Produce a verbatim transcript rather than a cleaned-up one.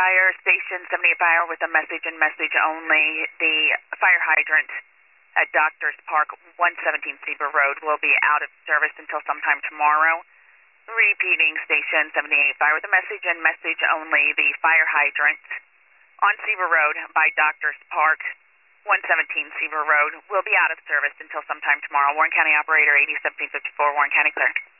fire, station seventy-eight fire with a message and message only. The fire hydrant at Doctors Park, one seventeen Seaver Road, will be out of service until sometime tomorrow. Repeating, station seventy-eight fire with a message and message only. The fire hydrant on Seaver Road by Doctors Park, one seventeen Seaver Road, will be out of service until sometime tomorrow. Warren County Operator eighty seventeen fifty-four, Warren County clear.